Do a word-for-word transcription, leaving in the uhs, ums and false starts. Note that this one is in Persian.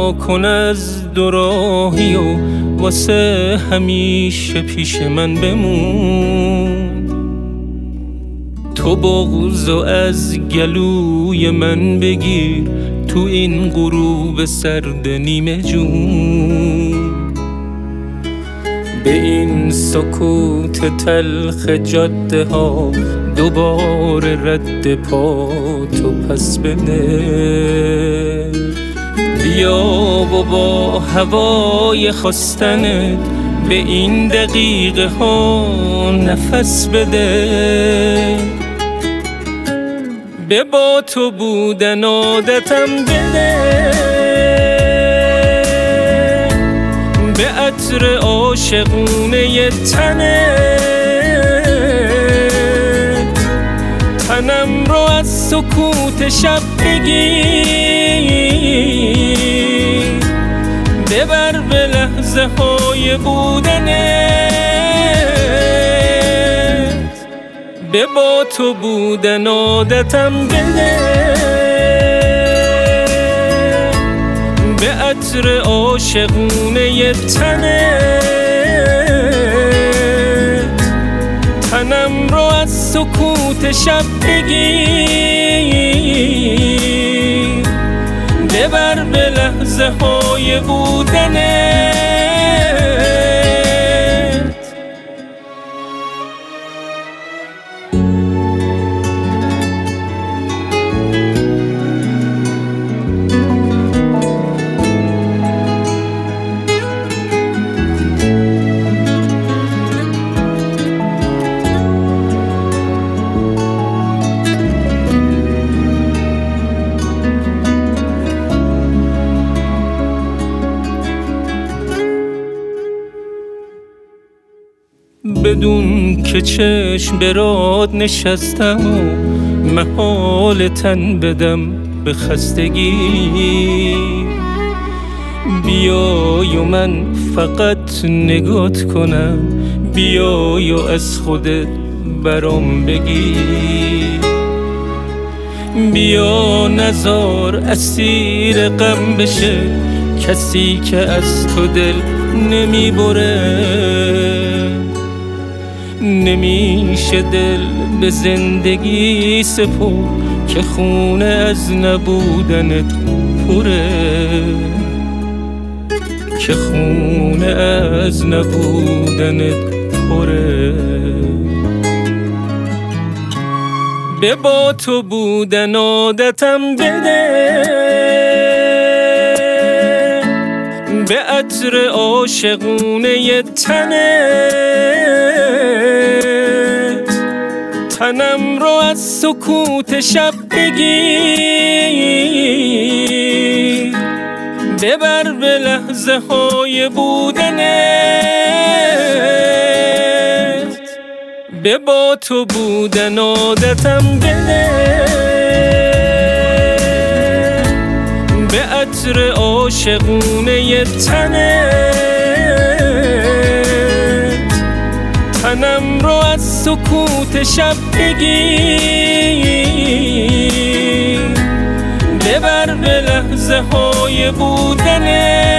رها کن از دوراهی و واسه همیشه پیش من بمون. تو بغضو از گلوی من بگیر تو این غروب سرد نیمه جون. به این سکوت تلخ جاده ها دوباره رد پا تو پس بده. بیا و با هوای خواستنت به این دقیقه ها نفس بده. به با تو بودن عادتم بده، به عطر عاشقونه تنت تنم رو از سکوت شب بگیر. ببر به لحظه های بودنت، به با تو بودن عادتم بده. به عطر عاشقونه تنت تنم رو از سکوت شب بگیر. ببر به لحظه های بودنت. بدون که چشم به راد نشستم و محال تن بدم به خستگی. بیای و من فقط نگات کنم، بیای و از خودت برام بگی. بیا نزار اسیر غم بشه کسی که از تو دل نمی بره. نمیشه دل به زندگی سپرد که خونه از نبودنت پره. که خونه از نبودنت پره. به با تو بودن عادتم بده، به عطر عاشقونه تنت تنم رو از سکوت شب بگیر. ببر به لحظه های بودنت، به با تو بودن عادتم بده. به عطر عاشقونه تنت تنم رو از سکوت شب بگیر. ببر به لحظه های بودنت.